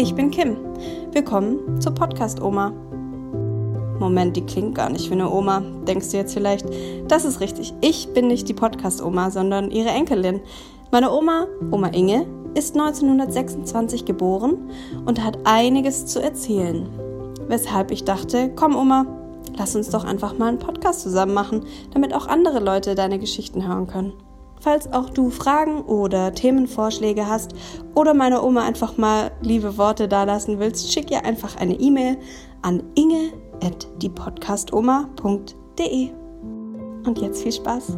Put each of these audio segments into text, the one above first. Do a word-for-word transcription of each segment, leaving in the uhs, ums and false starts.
Ich bin Kim. Willkommen zur Podcast-Oma. Moment, die klingt gar nicht wie eine Oma, denkst du jetzt vielleicht. Das ist richtig. Ich bin nicht die Podcast-Oma, sondern ihre Enkelin. Meine Oma, Oma Inge, ist neunzehnhundertsechsundzwanzig geboren und hat einiges zu erzählen. Weshalb ich dachte, komm Oma, lass uns doch einfach mal einen Podcast zusammen machen, damit auch andere Leute deine Geschichten hören können. Falls auch du Fragen oder Themenvorschläge hast oder meiner Oma einfach mal liebe Worte dalassen willst, schick ihr einfach eine E-Mail an inge at diepodcastoma punkt de. Und jetzt viel Spaß.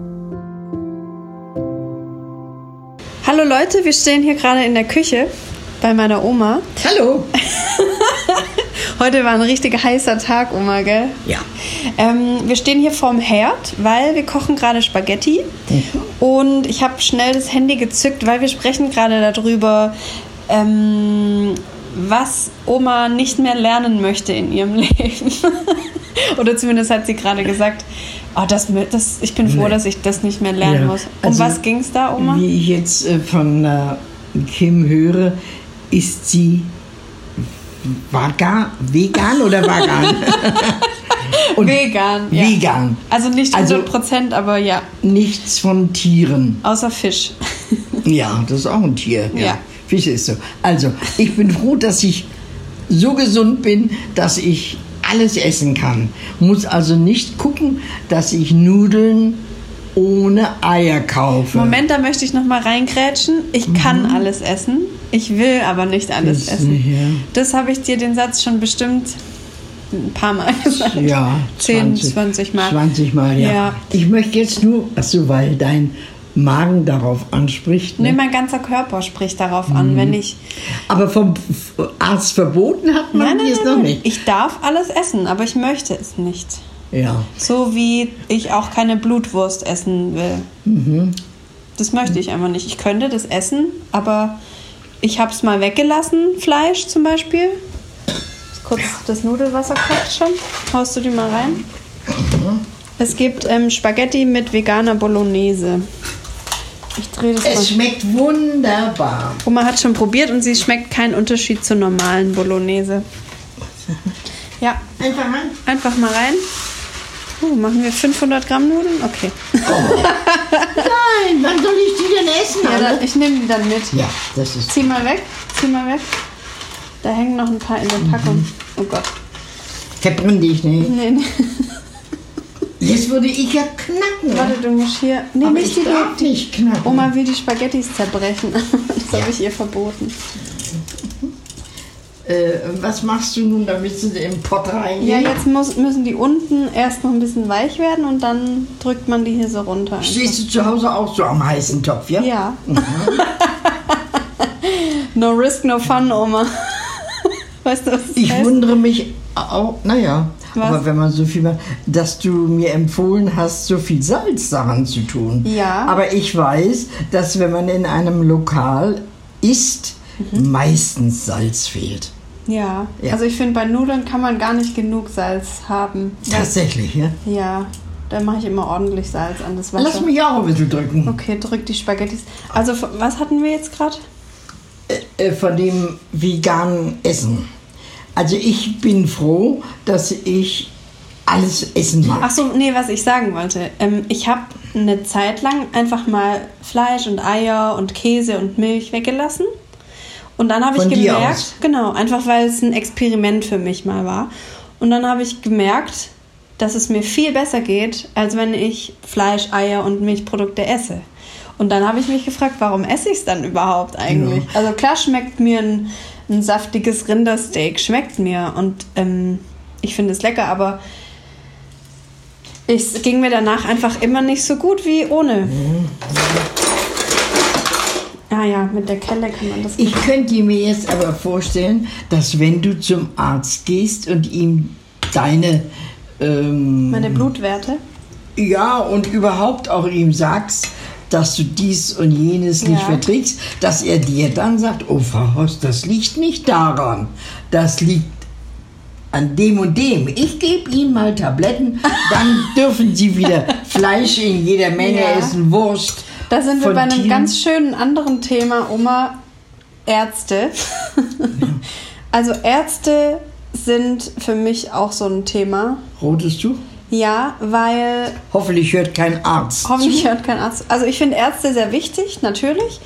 Hallo Leute, wir stehen hier gerade in der Küche bei meiner Oma. Hallo. Heute war ein richtig heißer Tag, Oma, gell? Ja. Ähm, wir stehen hier vorm Herd, weil wir kochen gerade Spaghetti. Mhm. Und ich habe schnell das Handy gezückt, weil wir sprechen gerade darüber, ähm, was Oma nicht mehr lernen möchte in ihrem Leben. Oder zumindest hat sie gerade gesagt, oh, das, das, ich bin froh, nee. dass ich das nicht mehr lernen ja. muss. Um also, was ging es da, Oma? Wie ich jetzt äh, von äh, Kim höre, ist sie Vaga, vegan oder vegan? Und vegan, ja. Vegan. Also nicht hundert Prozent, also aber ja. Nichts von Tieren. Außer Fisch. Ja, das ist auch ein Tier. Ja. ja. Fisch ist so. Also, ich bin froh, dass ich so gesund bin, dass ich alles essen kann. Muss also nicht gucken, dass ich Nudeln ohne Eier kaufe. Moment, da möchte ich noch mal reingrätschen. Ich kann mhm. alles essen. Ich will aber nicht alles das, essen. Ja. Das habe ich dir den Satz schon bestimmt ein paar Mal gesagt. Ja, zehn, zwanzig Mal. zwanzig Mal, ja. ja. Ich möchte jetzt nur, achso, weil dein Magen darauf anspricht. Ne? Nee, mein ganzer Körper spricht darauf mhm. an, wenn ich... Aber vom Arzt verboten hat man nein, es noch nein. nicht. Ich darf alles essen, aber ich möchte es nicht. Ja. So wie ich auch keine Blutwurst essen will. Mhm. Das möchte ich einfach nicht. Ich könnte das essen, aber ich habe es mal weggelassen, Fleisch zum Beispiel. Kurz, das Nudelwasser kocht schon. Haust du die mal rein? Mhm. Es gibt ähm, Spaghetti mit veganer Bolognese. Ich drehe das es mal. Es schmeckt wunderbar. Oma hat schon probiert und sie schmeckt keinen Unterschied zur normalen Bolognese. Ja. Einfach rein. Einfach mal rein. Oh, machen wir fünfhundert Gramm Nudeln? Okay. Oh. Nein, wann soll ich die denn essen? Ja, dann, ich nehme die dann mit. Ja, das ist... Zieh mal weg, zieh mal weg. Da hängen noch ein paar in der Packung. Mhm. Oh Gott. Verbrenn dich nicht. Nee, nee. Jetzt würde ich ja knacken. Warte, du musst hier... Nee, aber nicht ich die darf nicht knacken. Oma will die Spaghettis zerbrechen. Das ja. habe ich ihr verboten. Äh, was machst du nun, damit sie in den Pott reingehen? Ja, jetzt muss, müssen die unten erst noch ein bisschen weich werden und dann drückt man die hier so runter. Stehst du zu Hause auch so am heißen Topf, ja? Ja. Mhm. No risk, no fun, Oma. Weißt du, was das Ich heißt? wundere mich auch, naja, was? Aber wenn man so viel macht, dass du mir empfohlen hast, so viel Salz daran zu tun. Ja. Aber ich weiß, dass wenn man in einem Lokal isst, mhm. meistens Salz fehlt. Ja. ja, also ich finde, bei Nudeln kann man gar nicht genug Salz haben. Tatsächlich, ja? Ja, da mache ich immer ordentlich Salz an das Wasser. Lass mich auch ein bisschen drücken. Okay, drück die Spaghettis. Also, was hatten wir jetzt gerade? Äh, von dem veganen Essen. Also ich bin froh, dass ich alles essen mag. Ach so, nee, was ich sagen wollte. Ähm, ich habe eine Zeit lang einfach mal Fleisch und Eier und Käse und Milch weggelassen. Und dann habe ich gemerkt, genau, einfach weil es ein Experiment für mich mal war. Und dann habe ich gemerkt, dass es mir viel besser geht, als wenn ich Fleisch, Eier und Milchprodukte esse. Und dann habe ich mich gefragt, warum esse ich es dann überhaupt eigentlich? Ja. Also klar schmeckt mir ein, ein saftiges Rindersteak, schmeckt mir und ähm, ich finde es lecker, aber es ging mir danach einfach immer nicht so gut wie ohne. Mhm. Ah ja, mit der Kelle kann man das... Ich könnte mir jetzt aber vorstellen, dass wenn du zum Arzt gehst und ihm deine... Ähm, Meine Blutwerte? Ja, und überhaupt auch ihm sagst, dass du dies und jenes nicht ja. verträgst, dass er dir dann sagt, oh Frau Horst, das liegt nicht daran, das liegt an dem und dem. Ich gebe Ihnen mal Tabletten, dann dürfen Sie wieder Fleisch in jeder Menge ja. essen, Wurst. Da sind wir bei einem Tieren. ganz schönen anderen Thema, Oma, Ärzte. Ja. Also Ärzte sind für mich auch so ein Thema. Rotes Tuch? Ja, weil... Hoffentlich hört kein Arzt Hoffentlich zu. hört kein Arzt. Also ich finde Ärzte sehr wichtig, natürlich.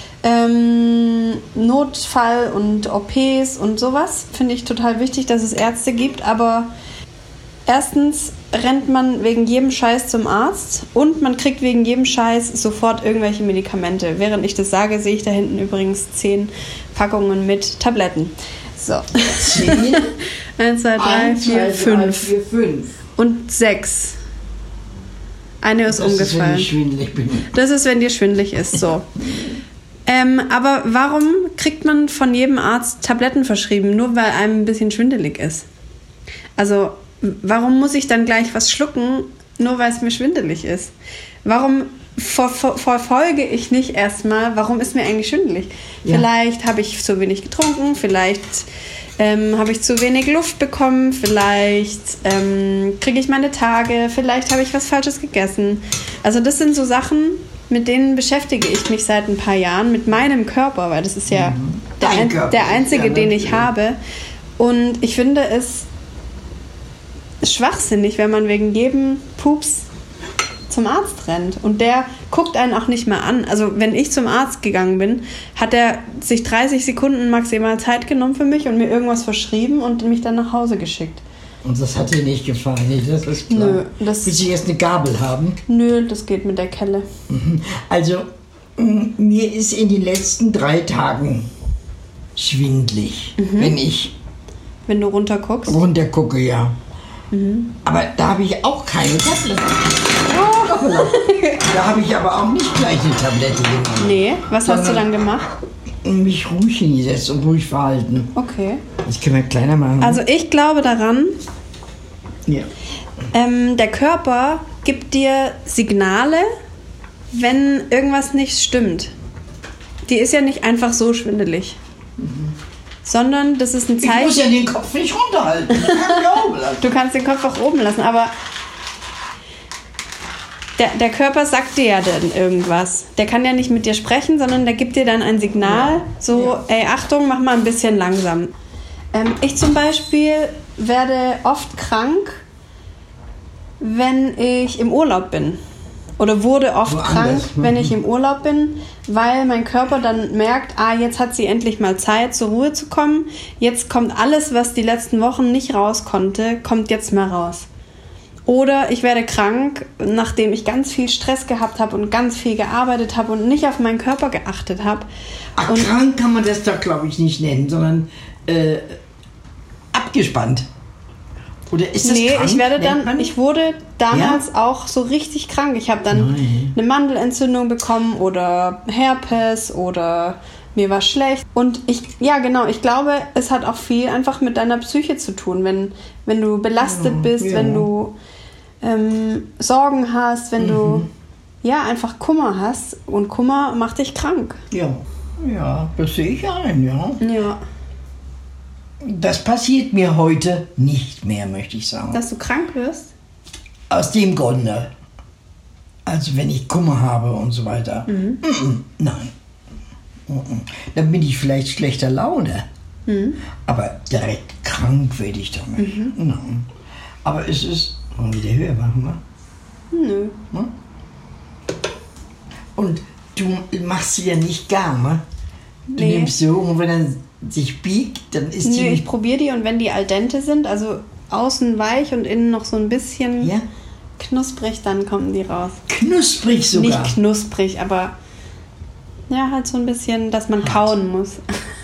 Ähm, Notfall und O Ps und sowas finde ich total wichtig, dass es Ärzte gibt. Aber erstens rennt man wegen jedem Scheiß zum Arzt und man kriegt wegen jedem Scheiß sofort irgendwelche Medikamente. Während ich das sage, sehe ich da hinten übrigens zehn Packungen mit Tabletten. So. Zehn? Eins, zwei, drei, vier, fünf. vier, fünf. Und sechs. Eine ist das umgefallen. Das ist, wenn ich schwindelig bin. Das ist, wenn dir schwindelig ist, so. ähm, aber warum kriegt man von jedem Arzt Tabletten verschrieben, nur weil einem ein bisschen schwindelig ist? Also, warum muss ich dann gleich was schlucken, nur weil es mir schwindelig ist? Warum ver- ver- verfolge ich nicht erstmal, warum ist mir eigentlich schwindelig? Ja. Vielleicht habe ich zu wenig getrunken, vielleicht ähm, habe ich zu wenig Luft bekommen, vielleicht ähm, kriege ich meine Tage, vielleicht habe ich was Falsches gegessen. Also das sind so Sachen, mit denen beschäftige ich mich seit ein paar Jahren, mit meinem Körper, weil das ist ja mhm. der, ein, der einzige, ja, den ich habe. Und ich finde es schwachsinnig, wenn man wegen jedem Pups zum Arzt rennt. Und der guckt einen auch nicht mehr an. Also wenn ich zum Arzt gegangen bin, hat er sich dreißig Sekunden maximal Zeit genommen für mich und mir irgendwas verschrieben und mich dann nach Hause geschickt. Und das hat dir nicht gefallen? Nee, das ist klar. Nö. Das Willst du jetzt eine Gabel haben? Nö, das geht mit der Kelle. Also, mir ist in den letzten drei Tagen schwindelig, mhm. wenn ich Wenn du runterguckst? runtergucke, ja. Mhm. Aber da habe ich auch keine Tablette. Oh. Da habe ich aber auch nicht gleich eine Tablette genommen. Nee, was hast du dann gemacht? Mich ruhig hingesetzt und ruhig verhalten. Okay. Das können wir kleiner machen. Also ich glaube daran, ja. ähm, der Körper gibt dir Signale, wenn irgendwas nicht stimmt. Die ist ja nicht einfach so schwindelig. Mhm. Sondern das ist ein Zeichen... Ich muss ja den Kopf nicht runterhalten. Ich kann ihn oben lassen. Du kannst den Kopf auch oben lassen, aber der, der Körper sagt dir ja dann irgendwas. Der kann ja nicht mit dir sprechen, sondern der gibt dir dann ein Signal, ja. so, ja. ey, Achtung, mach mal ein bisschen langsam. Ähm, ich zum Beispiel werde oft krank, wenn ich im Urlaub bin. Oder wurde oft Woanders. krank, wenn ich im Urlaub bin, weil mein Körper dann merkt, ah, jetzt hat sie endlich mal Zeit, zur Ruhe zu kommen. Jetzt kommt alles, was die letzten Wochen nicht raus konnte, kommt jetzt mal raus. Oder ich werde krank, nachdem ich ganz viel Stress gehabt habe und ganz viel gearbeitet habe und nicht auf meinen Körper geachtet habe. Ach, und krank kann man das doch, glaube ich, nicht nennen, sondern äh, abgespannt. Oder ist das nee, krank? ich werde dann, ich wurde damals ja? auch so richtig krank. Ich habe dann Nein. eine Mandelentzündung bekommen oder Herpes oder mir war schlecht. Und ich, ja genau, ich glaube, es hat auch viel einfach mit deiner Psyche zu tun. Wenn, wenn du belastet ja, bist, ja. wenn du ähm, Sorgen hast, wenn mhm. du ja einfach Kummer hast. Und Kummer macht dich krank. Ja, ja, das sehe ich ein, ja. Ja. Das passiert mir heute nicht mehr, möchte ich sagen. Dass du krank wirst? Aus dem Grunde. Also wenn ich Kummer habe und so weiter. Mhm. Mm-mm, nein. Mm-mm. Dann bin ich vielleicht schlechter Laune. Mhm. Aber direkt krank werde ich doch nicht. Mhm. Nein. Aber es ist... Wollen wir wieder höher machen, wa? Nö. Hm? Und du machst sie ja nicht gar, ne? Du nee. nimmst sie hoch und wenn er sich biegt, dann ist nee, die... ich probiere die und wenn die al dente sind, also außen weich und innen noch so ein bisschen ja? knusprig, dann kommen die raus. Knusprig sogar? Nicht knusprig, aber ja, halt so ein bisschen, dass man hart kauen muss.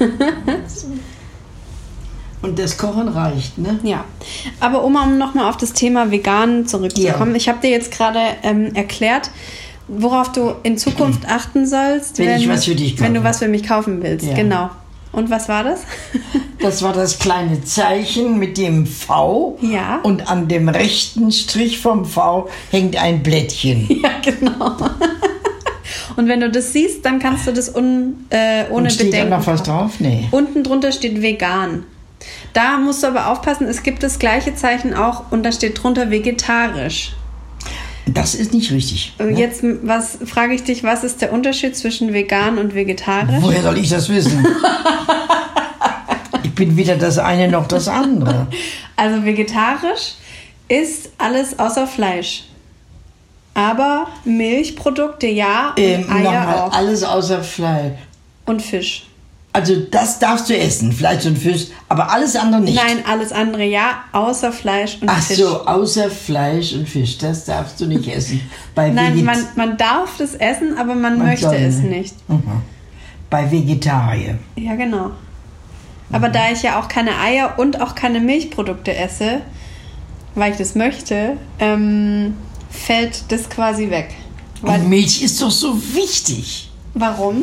Und das Kochen reicht, ne? Ja. Aber Oma, um nochmal auf das Thema vegan zurückzukommen. Ja. Ich habe dir jetzt gerade ähm, erklärt, worauf du in Zukunft achten sollst, wenn, wenn, ich was für dich kaufe. wenn du was für mich kaufen willst. Ja. Genau. Und was war das? Das war das kleine Zeichen mit dem V. Ja. Und an dem rechten Strich vom V hängt ein Blättchen. Ja, genau. Und wenn du das siehst, dann kannst du das un, äh, ohne und steht Bedenken. Da noch was drauf? Nee. Unten drunter steht vegan. Da musst du aber aufpassen, es gibt das gleiche Zeichen auch und da steht drunter vegetarisch. Das ist nicht richtig. Ne? Jetzt was, frage ich dich, was ist der Unterschied zwischen vegan und vegetarisch? Woher soll ich das wissen? Ich bin weder das eine noch das andere. Also vegetarisch ist alles außer Fleisch. Aber Milchprodukte ja und Ähm, Eier nochmal, auch. alles außer Fleisch. Und Fisch. Also das darfst du essen, Fleisch und Fisch, aber alles andere nicht. Nein, alles andere ja, außer Fleisch und Ach Fisch. so, außer Fleisch und Fisch, das darfst du nicht essen. Bei Nein, Veget- man, man darf das essen, aber man, Man möchte soll es nicht. nicht. Mhm. Bei Vegetarier. Ja, genau. Aber da ich ja auch keine Eier und auch keine Milchprodukte esse, weil ich das möchte, ähm, fällt das quasi weg. Weil, Und Milch ist doch so wichtig. warum?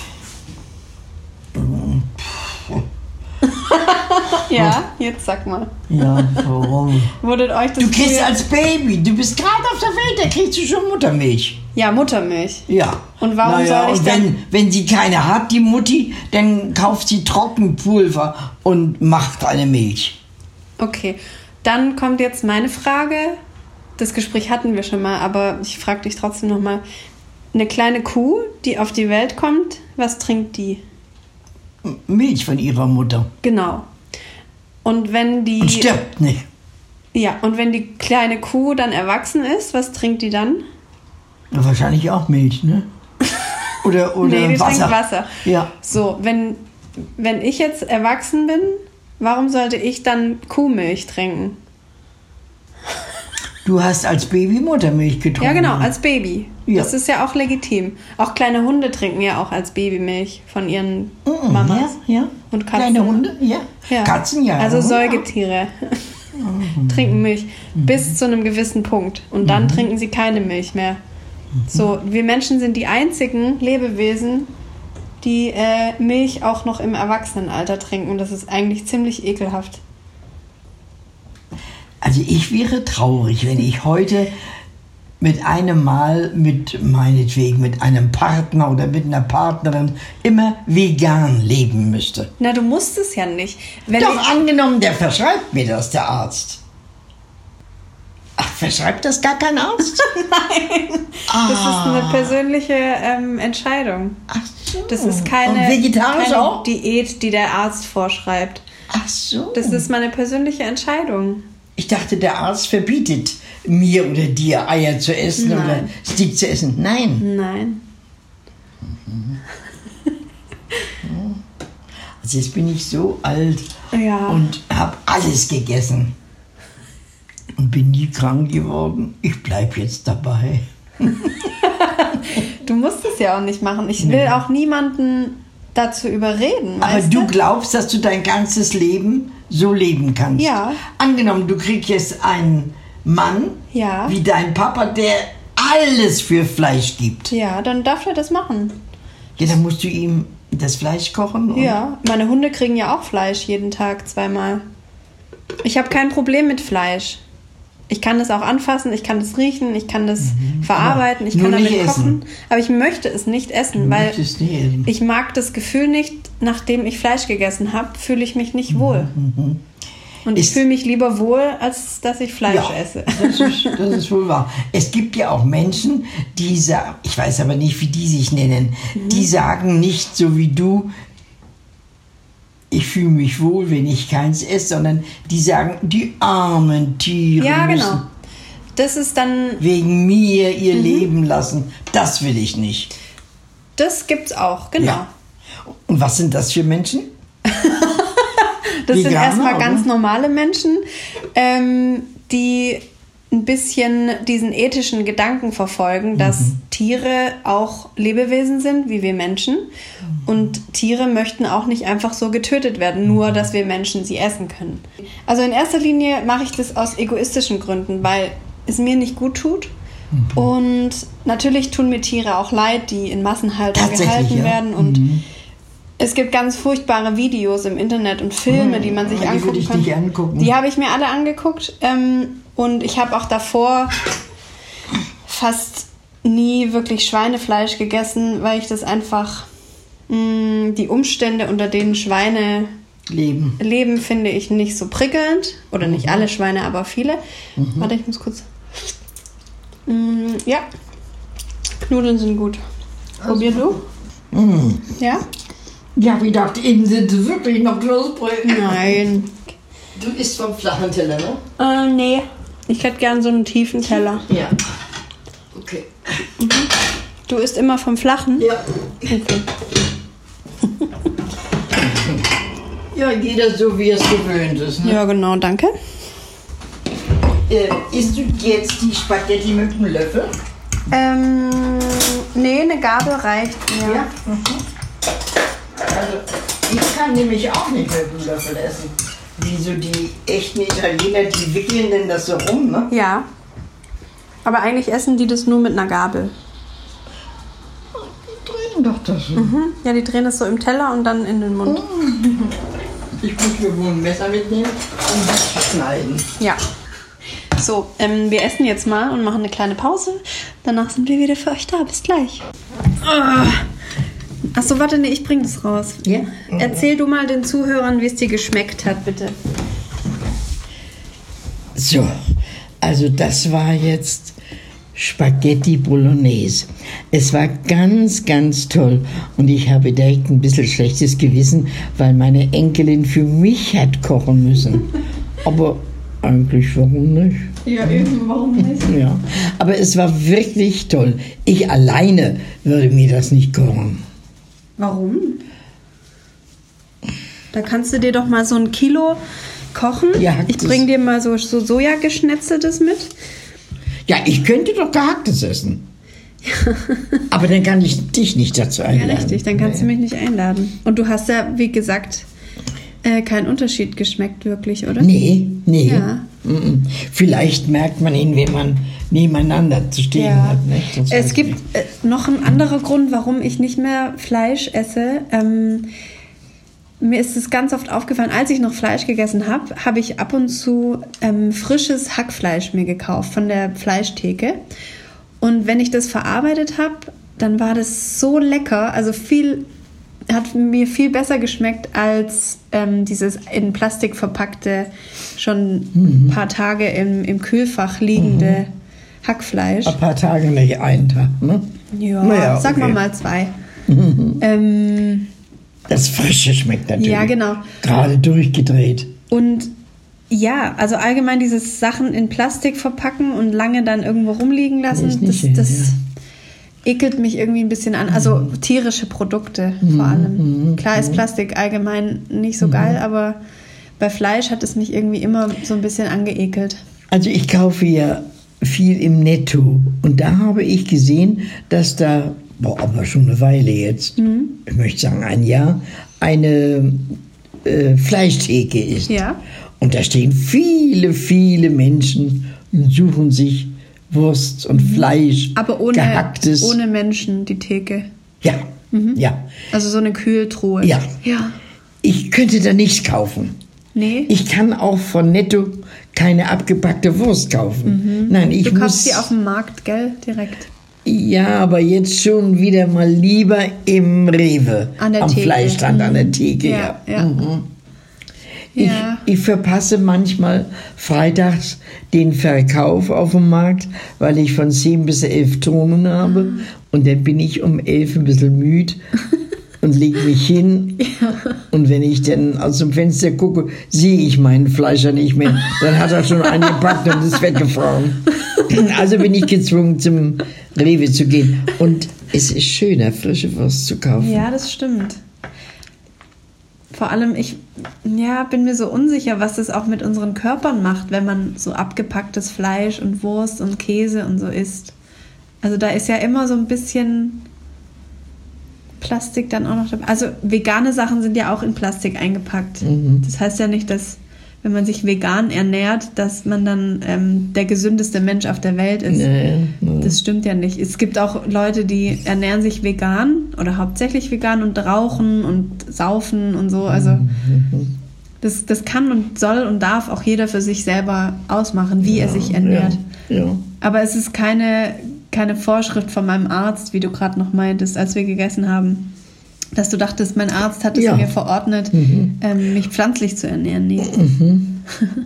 Ja, jetzt sag mal. Ja, warum? Wurdet euch das Du kriegst früher- als Baby, du bist gerade auf der Welt, da kriegst du schon Muttermilch. Ja, Muttermilch. Ja. Und warum naja, soll ich und dann- wenn, wenn sie keine hat, die Mutti, dann kauft sie Trockenpulver und macht eine Milch. Okay, dann kommt jetzt meine Frage. Das Gespräch hatten wir schon mal, aber ich frage dich trotzdem nochmal. Eine kleine Kuh, die auf die Welt kommt, was trinkt die? Milch von ihrer Mutter. Genau. Und wenn die... Und stirbt nicht. Ja, und wenn die kleine Kuh dann erwachsen ist, was trinkt die dann? Ja, wahrscheinlich auch Milch, ne? Oder, oder Nee, die Wasser. trinkt Wasser. Ja. So, wenn, wenn ich jetzt erwachsen bin, warum sollte ich dann Kuhmilch trinken? Du hast als Baby Muttermilch getrunken. Ja, genau, als Baby. Ja. Das ist ja auch legitim. Auch kleine Hunde trinken ja auch als Babymilch von ihren Mhm, Mamas. Ja, ja. Und Katzen. Kleine Hunde, ja. Ja. Katzen, ja. Also Hunde Säugetiere trinken Milch bis zu einem gewissen Punkt. Und dann trinken sie keine Milch mehr. So, wir Menschen sind die einzigen Lebewesen, die äh, Milch auch noch im Erwachsenenalter trinken. Und das ist eigentlich ziemlich ekelhaft. Also ich wäre traurig, wenn ich heute mit einem Mal mit, meinetwegen, mit einem Partner oder mit einer Partnerin immer vegan leben müsste. Na, du musst es ja nicht. Wenn Doch, ich, angenommen, der verschreibt mir das, der Arzt. Ach, verschreibt das gar kein Arzt? Nein, das ist eine persönliche ähm, Entscheidung. Ach so. Das ist Und keine, vegetarisch keine auch? Diät, die der Arzt vorschreibt. Ach so. Das ist meine persönliche Entscheidung. Ich dachte, der Arzt verbietet mir oder dir Eier zu essen Nein. oder Steak zu essen. Nein. Nein. Also jetzt bin ich so alt Ja. und habe alles gegessen. Und bin nie krank geworden. Ich bleib jetzt dabei. Du musst es ja auch nicht machen. Ich will auch niemanden dazu überreden. Aber weißt du glaubst, dass du dein ganzes Leben so leben kannst. Ja. Angenommen, du kriegst jetzt einen Mann Ja. wie dein Papa, der alles für Fleisch gibt. Ja, dann darf er das machen. Ja, dann musst du ihm das Fleisch kochen. Und Ja, meine Hunde kriegen ja auch Fleisch jeden Tag zweimal. Ich habe kein Problem mit Fleisch. Ich kann es auch anfassen, ich kann es riechen, ich kann das verarbeiten, ich nur kann damit nicht kochen. essen. Aber ich möchte es nicht essen, Du weil möchtest nicht essen. ich mag das Gefühl nicht, nachdem ich Fleisch gegessen habe, fühle ich mich nicht wohl. Und ich Ist- fühle mich lieber wohl, als dass ich Fleisch Ja, esse. das ist, das ist wohl wahr. Es gibt ja auch Menschen, die sagen, ich weiß aber nicht, wie die sich nennen, Mhm. die sagen nicht so wie du, ich fühle mich wohl, wenn ich keins esse, sondern die sagen, die armen Tiere Ja, müssen genau. Das ist dann, wegen mir ihr Mhm. Leben lassen. Das will ich nicht. das gibt's auch, genau. Ja. Und was sind das für Menschen? Das sind Veganer, erstmal oder? ganz normale Menschen, ähm, die ein bisschen diesen ethischen Gedanken verfolgen, dass Mhm. Tiere auch Lebewesen sind, wie wir Menschen. Und Tiere möchten auch nicht einfach so getötet werden, Mhm. nur dass wir Menschen sie essen können. Also in erster Linie mache ich das aus egoistischen Gründen, weil es mir nicht gut tut. Mhm. Und natürlich tun mir Tiere auch leid, die in Massenhaltung Tatsächlich, gehalten ja. werden. Und Mhm. es gibt ganz furchtbare Videos im Internet und Filme, die man sich Die würde angucken ich kann. nicht angucken. Die habe ich mir alle angeguckt. Ähm, und ich habe auch davor fast nie wirklich Schweinefleisch gegessen, weil ich das einfach, mh, die Umstände, unter denen Schweine Leben. leben, finde ich nicht so prickelnd. Oder nicht alle Schweine, aber viele. Warte, ich muss kurz... Mm, ja, Nudeln sind gut. Probier du? Mhm. Ja? Ja, aber ich dachte, eben sind es wirklich noch Knusprige. Nein. Du isst vom flachen Teller, ne? Äh, nee. Ich hätte gern so einen tiefen Teller. Ja. Okay. Mhm. Du isst immer vom flachen? Ja. Okay. Ja, jeder so, wie er es gewöhnt ist, ne? Ja, genau, danke. Äh, isst du jetzt die Spaghetti mit einem Löffel? Ähm, nee, eine Gabel reicht mir. Ja. Mhm. Also, ich kann nämlich auch nicht mit einem Löffel essen. Wie so die echten Italiener, die wickeln denn das so rum, ne? Ja. Aber eigentlich essen die das nur mit einer Gabel. Die drehen doch das so. Mhm. Ja, die drehen das so im Teller und dann in den Mund. Ich muss mir wohl ein Messer mitnehmen, um das zu schneiden. Ja. So, ähm, wir essen jetzt mal und machen eine kleine Pause. Danach sind wir wieder für euch da. Bis gleich. Ah. Achso, warte, nee, ich bring das raus. Ja? Erzähl du mal den Zuhörern, wie es dir geschmeckt hat, bitte. So, also das war jetzt Spaghetti Bolognese. Es war ganz, ganz toll. Und ich habe direkt ein bisschen schlechtes Gewissen, weil meine Enkelin für mich hat kochen müssen. Aber eigentlich, warum nicht? Ja, eben, warum nicht? Ja, aber es war wirklich toll. Ich alleine würde mir das nicht kochen. Warum? Da kannst du dir doch mal so ein Kilo kochen. Ja, ich bring dir mal so, so Sojageschnetzeltes mit. Ja, ich könnte doch gehacktes essen. Aber dann kann ich dich nicht dazu einladen. Ja, richtig, dann kannst nee. du mich nicht einladen. Und du hast ja, wie gesagt, äh, keinen Unterschied geschmeckt wirklich, oder? Nee, nee. Ja. Mm-mm. Vielleicht merkt man ihn, wenn man nebeneinander zu stehen ja. hat. Nicht? Das es gibt äh, noch einen anderen Grund, warum ich nicht mehr Fleisch esse. Ähm, mir ist es ganz oft aufgefallen, als ich noch Fleisch gegessen habe, habe ich ab und zu ähm, frisches Hackfleisch mir gekauft von der Fleischtheke. Und wenn ich das verarbeitet habe, dann war das so lecker, also viel, hat mir viel besser geschmeckt als ähm, dieses in Plastik verpackte, schon mhm. ein paar Tage im, im Kühlfach liegende mhm. Hackfleisch. Ein paar Tage, nicht einen Tag, ne? Ja, naja, sag okay. mal mal zwei. Mhm. Ähm, das Frische schmeckt natürlich. Ja, genau. Gerade durchgedreht. Und ja, also allgemein dieses Sachen in Plastik verpacken und lange dann irgendwo rumliegen lassen, das, das, schön, das ja. ekelt mich irgendwie ein bisschen an. Also mhm. tierische Produkte mhm. vor allem. Mhm. Klar ist Plastik allgemein nicht so mhm. geil, aber bei Fleisch hat es mich irgendwie immer so ein bisschen angeekelt. Also ich kaufe ja viel im Netto und da habe ich gesehen, dass da, boah, aber schon eine Weile jetzt, mhm. ich möchte sagen ein Jahr, eine äh, Fleischtheke ist. Ja. Und da stehen viele, viele Menschen und suchen sich Wurst und mhm. Fleisch, aber ohne, gehacktes. ohne Menschen, die Theke. Ja, mhm. ja. Also so eine Kühltruhe. Ja. ja. Ich könnte da nichts kaufen. Nee. Ich kann auch von Netto keine abgepackte Wurst kaufen. Mhm. Nein, ich du muss... kaufst die auf dem Markt, gell? Direkt. Ja, aber jetzt schon wieder mal lieber im Rewe. An der am Theke. Fleischstand, mhm. an der Theke, ja. ja. ja. Mhm. Ich, ja. ich verpasse manchmal freitags den Verkauf auf dem Markt, weil ich von zehn bis elf Turnen habe. Mhm. Und dann bin ich um elf ein bisschen müde und lege mich hin. Ja. Und wenn ich dann aus dem Fenster gucke, sehe ich meinen Fleischer nicht mehr. Dann hat er schon eingepackt und ist weggefahren. Also bin ich gezwungen, zum Rewe zu gehen. Und es ist schöner, frische Wurst zu kaufen. Ja, das stimmt. Vor allem, ich ja, bin mir so unsicher, was das auch mit unseren Körpern macht, wenn man so abgepacktes Fleisch und Wurst und Käse und so isst. Also da ist ja immer so ein bisschen Plastik dann auch noch dabei. Also vegane Sachen sind ja auch in Plastik eingepackt. Mhm. Das heißt ja nicht, dass, wenn man sich vegan ernährt, dass man dann ähm, der gesündeste Mensch auf der Welt ist. Nee, nee. Das stimmt ja nicht. Es gibt auch Leute, die ernähren sich vegan oder hauptsächlich vegan und rauchen und saufen und so. Also mhm. das, das kann und soll und darf auch jeder für sich selber ausmachen, wie ja, er sich ernährt. Ja, ja. Aber es ist keine, keine Vorschrift von meinem Arzt, wie du gerade noch meintest, als wir gegessen haben, dass du dachtest, mein Arzt hat es ja. mir verordnet, mhm. ähm, mich pflanzlich zu ernähren. Nee. Mhm.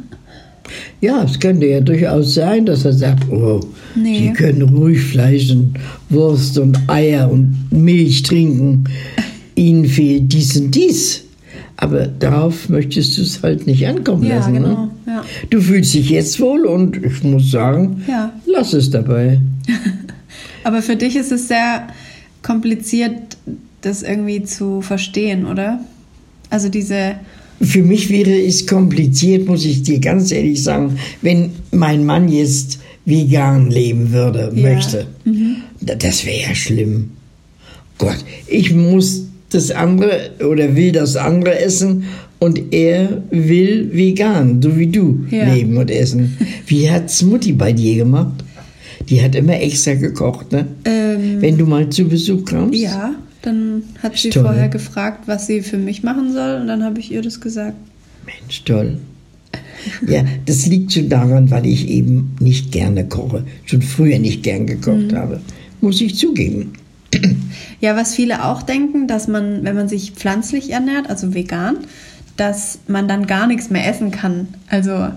Ja, es könnte ja durchaus sein, dass er sagt, oh, nee. Sie können ruhig Fleisch und Wurst und Eier und Milch trinken. ihnen fehlt dies und dies. Aber darauf möchtest du es halt nicht ankommen ja, lassen. Genau. Ne? Ja. Du fühlst dich jetzt wohl und ich muss sagen, ja. lass es dabei. Aber für dich ist es sehr kompliziert, das irgendwie zu verstehen, oder? Also diese... Für mich wäre es kompliziert, muss ich dir ganz ehrlich sagen, wenn mein Mann jetzt vegan leben würde, ja. möchte. Mhm. Das wäre ja schlimm. Gott, ich muss das andere oder will das andere essen und er will vegan, so wie du, ja. leben und essen. Wie hat's Mutti bei dir gemacht? Die hat immer extra gekocht, ne? Ähm, Wenn du mal zu Besuch kamst? Ja, dann hat sie toll. vorher gefragt, was sie für mich machen soll und dann habe ich ihr das gesagt. Mensch, toll. Ja, das liegt schon daran, weil ich eben nicht gerne koche. Schon früher nicht gern gekocht mhm. habe. Muss ich zugeben. Ja, was viele auch denken, dass man, wenn man sich pflanzlich ernährt, also vegan, dass man dann gar nichts mehr essen kann. Also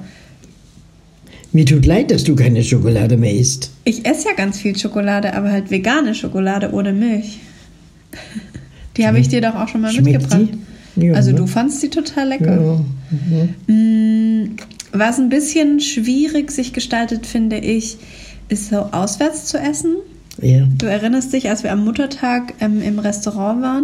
mir tut leid, dass du keine Schokolade mehr isst. Ich esse ja ganz viel Schokolade, aber halt vegane Schokolade ohne Milch. Die habe ich dir doch auch schon mal Schmeckt mitgebracht. Ja, also ne? du fandst die total lecker. Ja. Mhm. Was ein bisschen schwierig sich gestaltet, finde ich, ist so auswärts zu essen. Ja. Du erinnerst dich, als wir am Muttertag ähm, im Restaurant waren,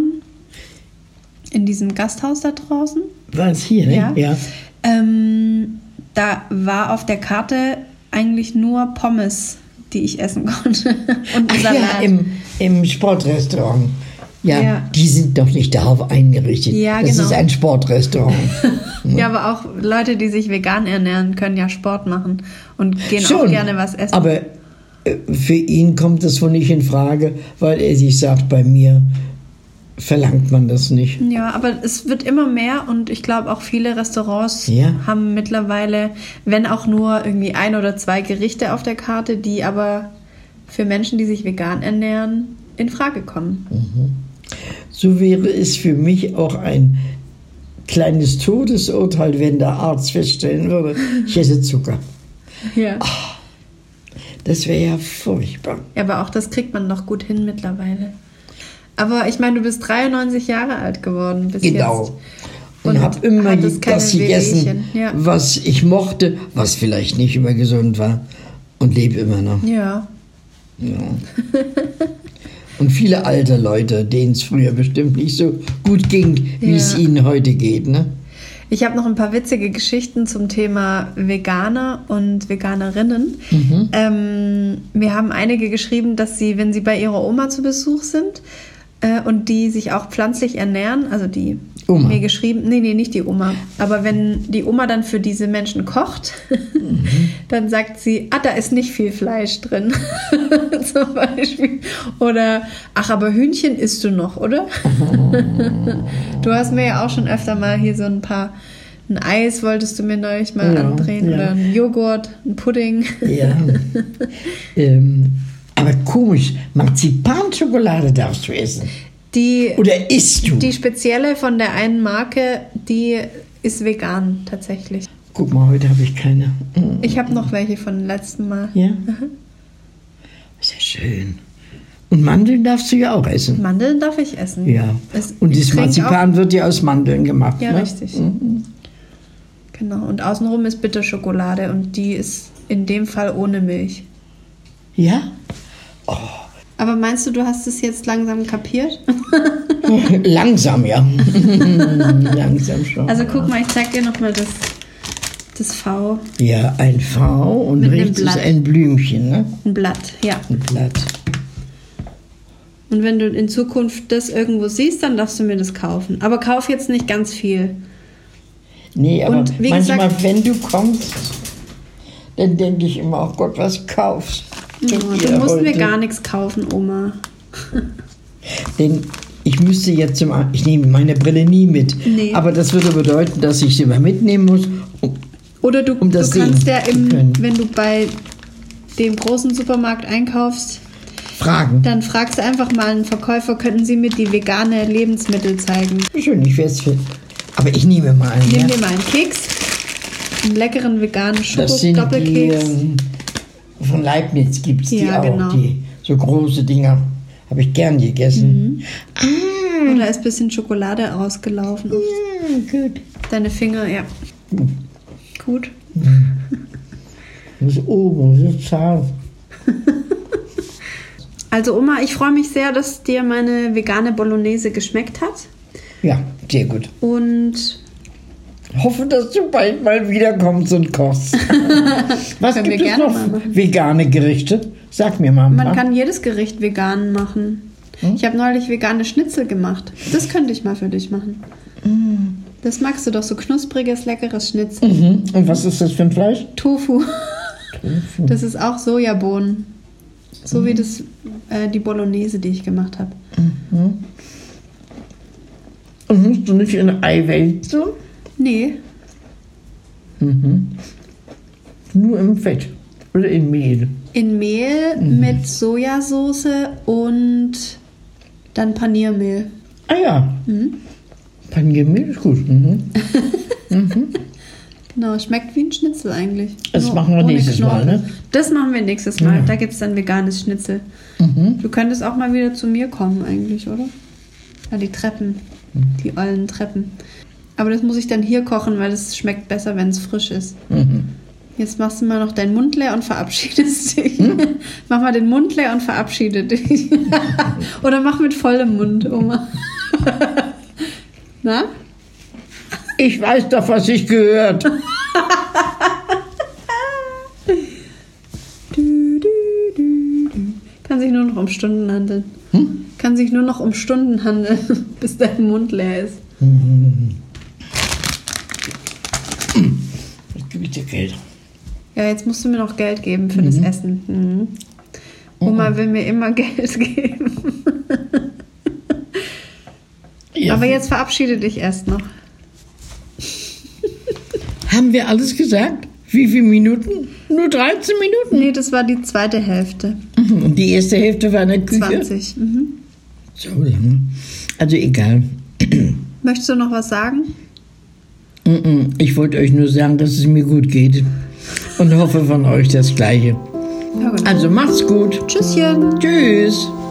in diesem Gasthaus da draußen? War es hier, ne? Ja. ja. Ähm, da war auf der Karte eigentlich nur Pommes, die ich essen konnte. Und ein Ach Salat. Ja, im, im Sportrestaurant. Ja, ja, die sind doch nicht darauf eingerichtet. Ja, das genau. ist ein Sportrestaurant. Ja, aber auch Leute, die sich vegan ernähren, können ja Sport machen und gehen Schon, auch gerne was essen. Aber für ihn kommt das wohl nicht in Frage, weil er sich sagt, bei mir verlangt man das nicht. Ja, aber es wird immer mehr und ich glaube auch viele Restaurants ja. haben mittlerweile, wenn auch nur irgendwie ein oder zwei Gerichte auf der Karte, die aber für Menschen, die sich vegan ernähren, in Frage kommen. Mhm. So wäre es für mich auch ein kleines Todesurteil, wenn der Arzt feststellen würde, ich esse Zucker. Ja. Oh, das wäre ja furchtbar. Ja, aber auch das kriegt man noch gut hin mittlerweile. Aber ich meine, du bist dreiundneunzig Jahre alt geworden bis genau. jetzt. Und, und habe immer das gegessen, Wehwehchen. Ja. was ich mochte, was vielleicht nicht immer gesund war. Und lebe immer noch. Ja. ja. Und viele alte Leute, denen es früher bestimmt nicht so gut ging, wie ja. es ihnen heute geht, ne? Ich habe noch ein paar witzige Geschichten zum Thema Veganer und Veganerinnen. Mhm. Ähm, mir haben einige geschrieben, dass sie, wenn sie bei ihrer Oma zu Besuch sind äh, und die sich auch pflanzlich ernähren, also die Oma. mir geschrieben, nee, nee, nicht die Oma, aber wenn die Oma dann für diese Menschen kocht, mhm. dann sagt sie, ah, da ist nicht viel Fleisch drin, zum Beispiel. Oder, ach, aber Hühnchen isst du noch, oder? Oh. Du hast mir ja auch schon öfter mal hier so ein paar, ein Eis wolltest du mir neulich mal ja, andrehen ja. oder ein Joghurt, ein Pudding. Ja, ähm, aber komisch, Marzipanschokolade darfst du essen. Die, Oder isst du? Die spezielle von der einen Marke, die ist vegan tatsächlich. Guck mal, heute habe ich keine. Ich habe noch welche von dem letzten Mal. Ja? Mhm. Ist ja schön. Und Mandeln darfst du ja auch essen. Mandeln darf ich essen. Ja. Es, und das Marzipan wird ja aus Mandeln gemacht. Ja, ne? richtig. Mhm. Genau. Und außenrum ist Bitterschokolade und die ist in dem Fall ohne Milch. Ja? Oh. Aber meinst du, du hast es jetzt langsam kapiert? Langsam, ja. Langsam schon. Also guck mal, ich zeig dir nochmal das, das V. Ja, ein V und mit rechts ist ein Blümchen, ne? Ein Blatt, ja. Ein Blatt. Und wenn du in Zukunft das irgendwo siehst, dann darfst du mir das kaufen. Aber kauf jetzt nicht ganz viel. Nee, aber und wie manchmal, gesagt, wenn du kommst, dann denke ich immer, oh Gott, was kaufst ja, du musst heute? mir gar nichts kaufen, Oma. Denn ich müsste jetzt zum Arzt, ich nehme meine Brille nie mit. Nee. Aber das würde bedeuten, dass ich sie immer mitnehmen muss. Um, Oder du, um das du kannst ja, im, wenn du bei dem großen Supermarkt einkaufst, fragen. Dann fragst du einfach mal einen Verkäufer, könnten Sie mir die vegane Lebensmittel zeigen? Schön, ich werde es finden. Aber ich nehme mal einen. Nimm ja? dir mal einen Keks, einen leckeren veganen Schoko-Doppelkeks. Ähm, von Leibniz gibt es die ja, auch, genau. die so große Dinger. Habe ich gern gegessen. Mhm. Und da ist ein bisschen Schokolade rausgelaufen. Ja, gut. Deine Finger, ja. Gut. Das ist oben, so zart. Also Oma, ich freue mich sehr, dass dir meine vegane Bolognese geschmeckt hat. Ja, sehr gut. Und hoffe, dass du bald mal wiederkommst und kochst. Was Können gibt wir es gerne noch mal machen. vegane Gerichte? Sag mir mal ein man paar. kann jedes Gericht vegan machen. Hm? Ich habe neulich vegane Schnitzel gemacht. Das könnte ich mal für dich machen. Mm. Das magst du doch, so knuspriges, leckeres Schnitzel. Mhm. Und was ist das für ein Fleisch? Tofu. Tofu. Das ist auch Sojabohnen. So mhm. wie das, äh, die Bolognese, die ich gemacht habe. Mhm. Und musst du nicht in Ei wälzen? Nee. Mhm. Nur im Fett oder in Mehl? In Mehl Mhm. mit Sojasauce und dann Paniermehl. Ah ja. Mhm. Paniermehl ist gut. Mhm. Mhm. Genau, schmeckt wie ein Schnitzel eigentlich. Das Nur machen wir ohne nächstes Knorpel. Mal, ne? Das machen wir nächstes Mal. Ja. Da gibt es dann veganes Schnitzel. Mhm. Du könntest auch mal wieder zu mir kommen eigentlich, oder? Ja, die Treppen. Die ollen Treppen. Aber das muss ich dann hier kochen, weil das schmeckt besser, wenn es frisch ist. Mhm. Jetzt machst du mal noch deinen Mund leer und verabschiedest dich. Hm? Mach mal den Mund leer und verabschiede dich. Oder mach mit vollem Mund, Oma. Na? Ich weiß doch, was ich gehört. Du, du, du, du. Kann sich nur noch um Stunden handeln. Hm? Kann sich nur noch um Stunden handeln, bis dein Mund leer ist. Jetzt gebe ich dir Geld. Ja, jetzt musst du mir noch Geld geben für das Essen. Mhm. Oma will mir immer Geld geben. Ja. Aber jetzt verabschiede dich erst noch. Haben wir alles gesagt? Wie viele Minuten? Nur dreizehn Minuten? Nee, das war die zweite Hälfte. Mhm. Und die erste Hälfte war in der Küche? zwanzig. Mhm. So lange. Also egal. Möchtest du noch was sagen? Ich wollte euch nur sagen, dass es mir gut geht. Und hoffe von euch das Gleiche. Ja, genau. Also macht's gut. Tschüsschen. Tschüss.